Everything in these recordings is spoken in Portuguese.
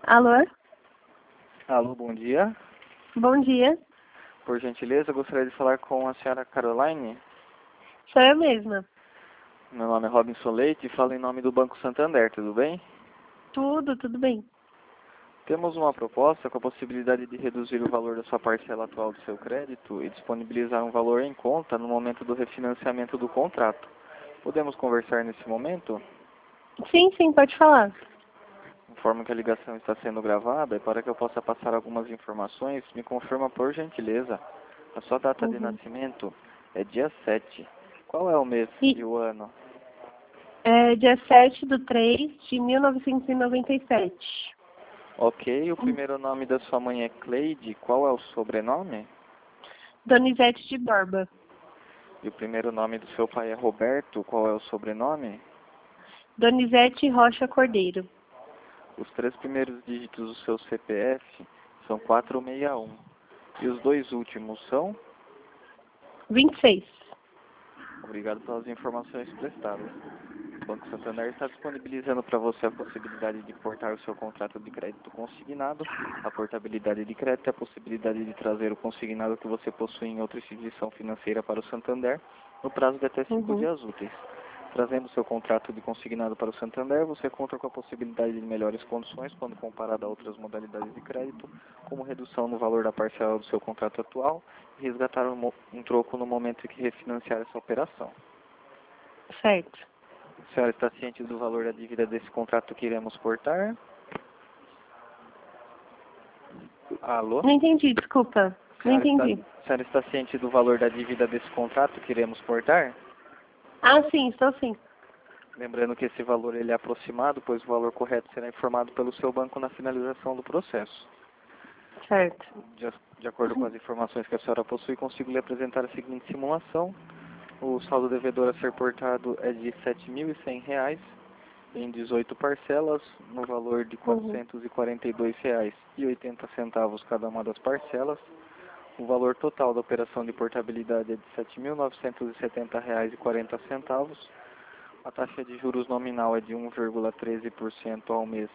Alô? Alô, bom dia. Bom dia. Por gentileza, gostaria de falar com a senhora Caroline. Sou eu mesma. Meu nome é Robinson Leite e falo em nome do Banco Santander, tudo bem? Tudo bem. Temos uma proposta com a possibilidade de reduzir o valor da sua parcela atual do seu crédito e disponibilizar um valor em conta no momento do refinanciamento do contrato. Podemos conversar nesse momento? Sim, pode falar. Informo que a ligação está sendo gravada e para que eu possa passar algumas informações, me confirma por gentileza. A sua data de nascimento é dia 7. Qual é o mês e o ano? É dia 7/3/1997. Ok, o primeiro nome da sua mãe é Cleide, qual é o sobrenome? Donizete de Borba. E o primeiro nome do seu pai é Roberto, qual é o sobrenome? Donizete Rocha Cordeiro. Os 3 primeiros dígitos do seu CPF são 461. E os 2 últimos são? 26. Obrigado pelas informações prestadas. O Banco Santander está disponibilizando para você a possibilidade de portar o seu contrato de crédito consignado. A portabilidade de crédito é a possibilidade de trazer o consignado que você possui em outra instituição financeira para o Santander no prazo de até 5 dias úteis. Trazendo seu contrato de consignado para o Santander, você conta com a possibilidade de melhores condições quando comparado a outras modalidades de crédito, como redução no valor da parcela do seu contrato atual e resgatar um troco no momento em que refinanciar essa operação. Certo. A senhora está ciente do valor da dívida desse contrato que iremos portar? Alô? Não entendi, desculpa. Não entendi. A senhora está ciente do valor da dívida desse contrato que iremos portar? Ah, sim, estou sim. Lembrando que esse valor ele é aproximado, pois o valor correto será informado pelo seu banco na finalização do processo. Certo. De acordo com as informações que a senhora possui, consigo lhe apresentar a seguinte simulação. O saldo devedor a ser portado é de R$ 7.100 em 18 parcelas, no valor de R$ 442,80 cada uma das parcelas. O valor total da operação de portabilidade é de R$ 7.970,40. A taxa de juros nominal é de 1,13% ao mês,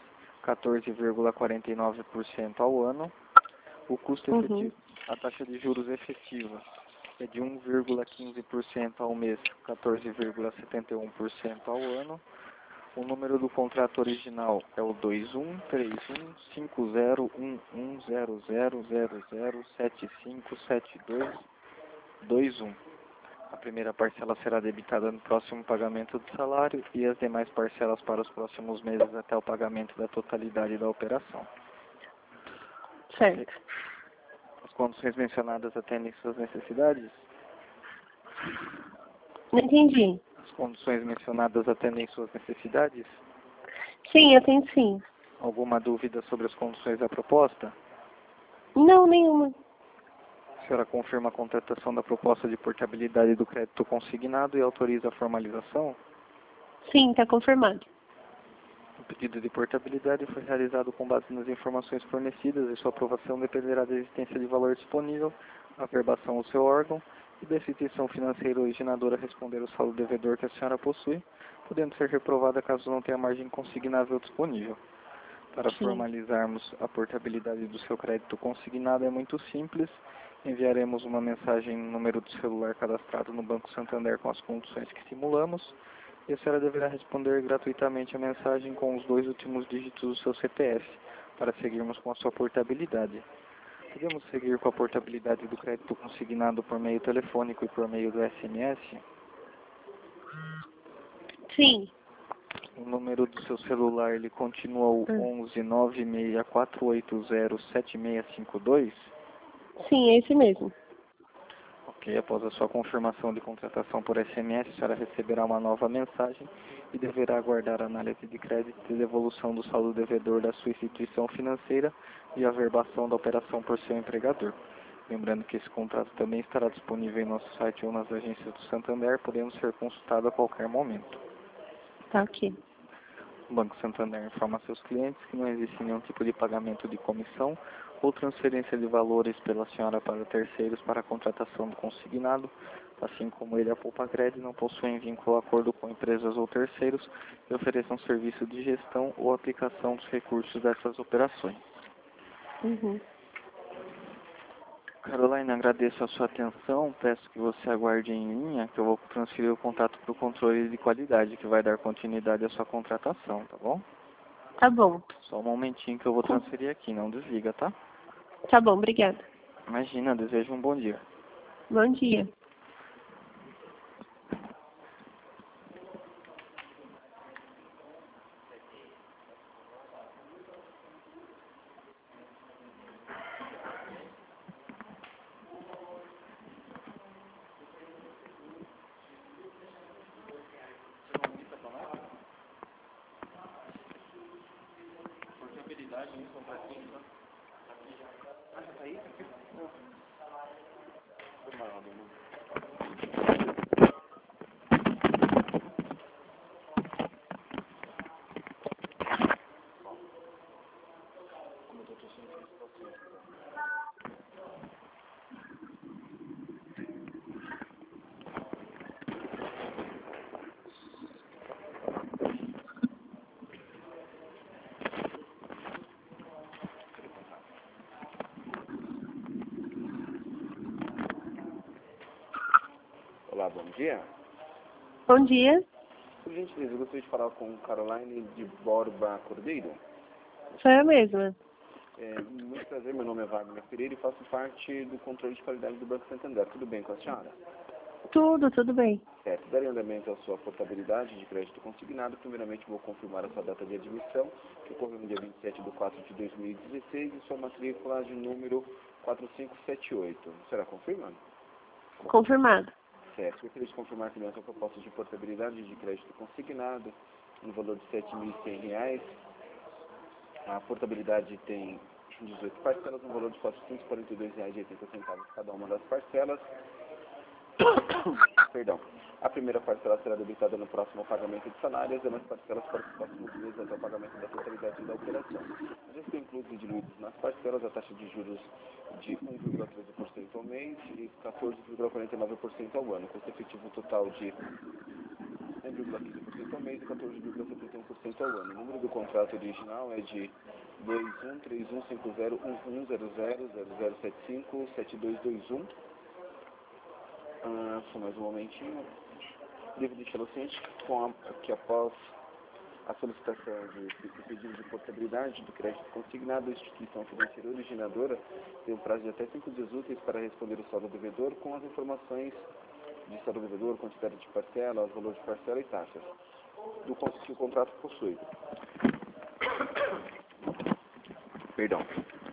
14,49% ao ano. O custo efetivo, a taxa de juros efetiva é de 1,15% ao mês, 14,71% ao ano. O número do contrato original é o 213150110000757221. A primeira parcela será debitada no próximo pagamento do salário e as demais parcelas para os próximos meses até o pagamento da totalidade da operação. Certo. As condições mencionadas atendem suas necessidades? Não entendi. As condições mencionadas atendem suas necessidades? Sim, eu tenho sim. Alguma dúvida sobre as condições da proposta? Não, nenhuma. A senhora confirma a contratação da proposta de portabilidade do crédito consignado e autoriza a formalização? Sim, está confirmado. O pedido de portabilidade foi realizado com base nas informações fornecidas e sua aprovação dependerá da existência de valor disponível, averbação ao seu órgão e da instituição financeira originadora responder ao saldo devedor que a senhora possui, podendo ser reprovada caso não tenha margem consignável disponível. Para formalizarmos a portabilidade do seu crédito consignado é muito simples. Enviaremos uma mensagem no número do celular cadastrado no Banco Santander com as condições que simulamos e a senhora deverá responder gratuitamente a mensagem com os 2 últimos dígitos do seu CPF para seguirmos com a sua portabilidade. Podemos seguir com a portabilidade do crédito consignado por meio telefônico e por meio do SMS? Sim. O número do seu celular ele continua o 11 964807652? Sim, é esse mesmo. Ok, após a sua confirmação de contratação por SMS, a senhora receberá uma nova mensagem e deverá aguardar a análise de crédito e devolução do saldo devedor da sua instituição financeira e a averbação da operação por seu empregador. Lembrando que esse contrato também estará disponível em nosso site ou nas agências do Santander, podendo ser consultado a qualquer momento. Tá ok. O Banco Santander informa a seus clientes que não existe nenhum tipo de pagamento de comissão ou transferência de valores pela senhora para terceiros para a contratação do consignado, Assim como ele, a Poupa-Cred não possuem vínculo ou acordo com empresas ou terceiros que ofereçam serviço de gestão ou aplicação dos recursos dessas operações. Uhum. Caroline, agradeço a sua atenção. Peço que você aguarde em linha, que eu vou transferir o contato para o controle de qualidade, que vai dar continuidade à sua contratação, tá bom? Tá bom. Só um momentinho que eu vou transferir aqui, não desliga, tá? Tá bom, obrigada. Imagina, desejo um bom dia. Bom dia. Olá, bom dia. Bom dia. Por gentileza, eu gostaria de falar com Caroline de Borba Cordeiro. Sou eu mesma. Muito prazer, meu nome é Wagner Pereira e faço parte do controle de qualidade do Banco Santander. Tudo bem com a senhora? Tudo bem. Certo. Darei andamento à sua portabilidade de crédito consignado. Primeiramente, vou confirmar a sua data de admissão, que ocorreu no dia 27/4/2016, e sua matrícula de número 4578. Será confirmado? Confirmado. Certo. Gostaria de confirmar também a sua proposta de portabilidade de crédito consignado no valor de R$ 7.100. A portabilidade tem 18 parcelas no valor de R$ 442,80 cada uma das parcelas. Perdão. A primeira parcela será debitada no próximo pagamento de salário e as demais parcelas para os próximos meses até o pagamento da totalidade da operação. Já estão incluídos e diluídos nas parcelas a taxa de juros de 1,13% ao mês e 14,49% ao ano, custo efetivo total de 1,15% ao mês e 14,71% ao ano. O número do contrato original é de 213150110000757221. Só mais um momentinho. Devo deixá-lo ciente que após a solicitação de pedido de portabilidade do crédito consignado, a instituição financeira originadora tem um prazo de até 5 dias úteis para responder o saldo devedor com as informações de saldo devedor, quantidade de parcela, valor de parcela e taxas do que o contrato possui. Perdão.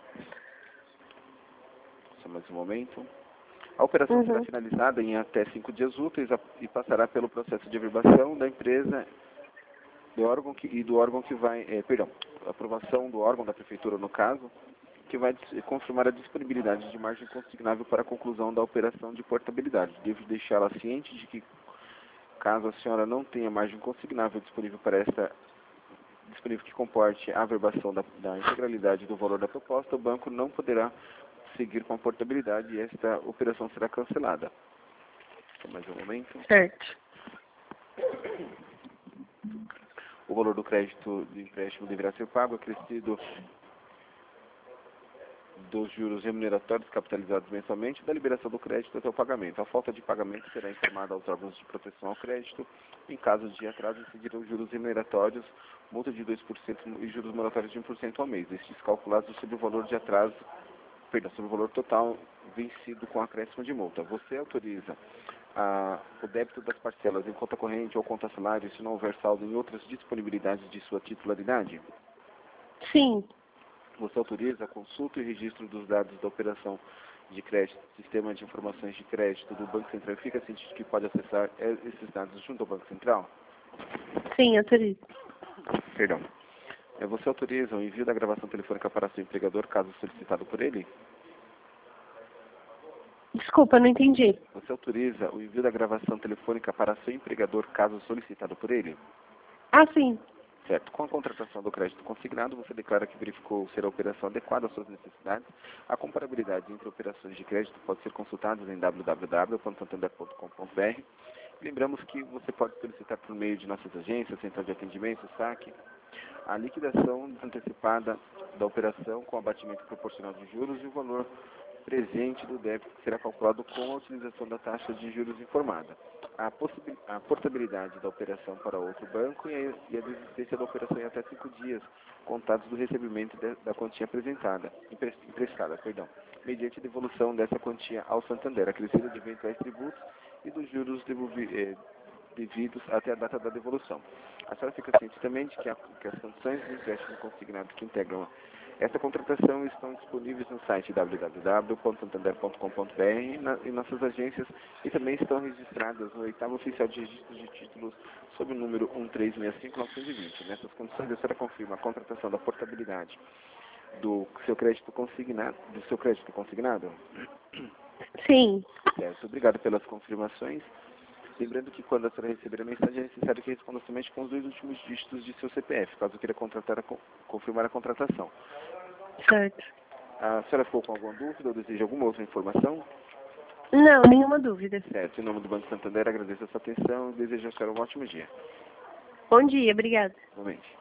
Só mais um momento. A operação será finalizada em até 5 dias úteis e passará pelo processo de averbação da empresa do órgão que vai, aprovação do órgão da prefeitura no caso, que vai confirmar a disponibilidade de margem consignável para a conclusão da operação de portabilidade. Devo deixá-la ciente de que, caso a senhora não tenha margem consignável disponível que comporte a averbação da integralidade do valor da proposta, o banco não poderá seguir com a portabilidade e esta operação será cancelada. Mais um momento. Certo. O valor do crédito de empréstimo deverá ser pago acrescido dos juros remuneratórios capitalizados mensalmente da liberação do crédito até o pagamento. A falta de pagamento será informada aos órgãos de proteção ao crédito. Em caso de atraso, incidirão juros remuneratórios, multa de 2% e juros moratórios de 1% ao mês. Estes calculados sobre o valor de atraso, sobre o valor total vencido com acréscimo de multa. Você autoriza o débito das parcelas em conta corrente ou conta salário se não houver saldo em outras disponibilidades de sua titularidade? Sim. Você autoriza a consulta e registro dos dados da operação de crédito, sistema de informações de crédito do Banco Central? Fica ciente de que pode acessar esses dados junto ao Banco Central? Sim, autorizo. Perdão. Você autoriza o envio da gravação telefônica para seu empregador, caso solicitado por ele? Desculpa, não entendi. Você autoriza o envio da gravação telefônica para seu empregador, caso solicitado por ele? Ah, sim. Certo. Com a contratação do crédito consignado, você declara que verificou ser a operação adequada às suas necessidades. A comparabilidade entre operações de crédito pode ser consultada em www.santander.com.br. Lembramos que você pode solicitar por meio de nossas agências, central de atendimento, saque, a liquidação antecipada da operação com abatimento proporcional de juros e o valor presente do débito que será calculado com a utilização da taxa de juros informada. A portabilidade da operação para outro banco e a desistência da operação em até 5 dias, contados do recebimento da quantia emprestada, mediante a devolução dessa quantia ao Santander, acrescida de eventuais tributos e dos juros devidos até a data da devolução. A senhora fica ciente também de que as condições de empréstimo consignado que integram essa contratação estão disponíveis no site www.santander.com.br em nossas agências e também estão registradas no 8º Oficial de Registro de Títulos sob o número 1365920. Nessas condições, a senhora confirma a contratação da portabilidade do seu crédito consignado? Sim. Certo. Obrigado pelas confirmações. Lembrando que quando a senhora receber a mensagem, é necessário que responda somente com os 2 últimos dígitos de seu CPF, caso queira confirmar a contratação. Certo. A senhora ficou com alguma dúvida ou deseja alguma outra informação? Não, nenhuma dúvida. Certo. Em nome do Banco Santander, agradeço a sua atenção e desejo a senhora um ótimo dia. Bom dia, obrigada. Igualmente.